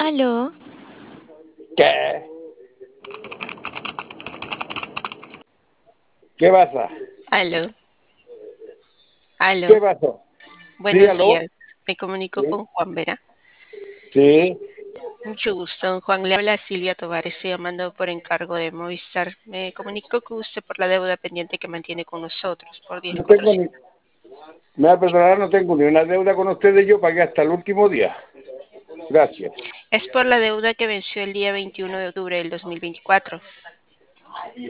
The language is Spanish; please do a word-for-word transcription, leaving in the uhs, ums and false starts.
Aló, ¿Qué? ¿Qué pasa? aló, aló. ¿Qué pasó? Sí, Buenos aló. días. Me comunico Sí. con Juan Vera. Sí. Mucho gusto, don Juan. Le habla Silvia Tovar. Estoy llamando por encargo de Movistar. Me comunico con usted por la deuda pendiente que mantiene con nosotros por diez No mil tengo ni, cuatrocientos. me va a perdonar, no tengo ni una deuda con ustedes, yo pagué hasta el último día. Gracias. Es por la deuda que venció el día veintiuno de octubre del dos mil veinticuatro.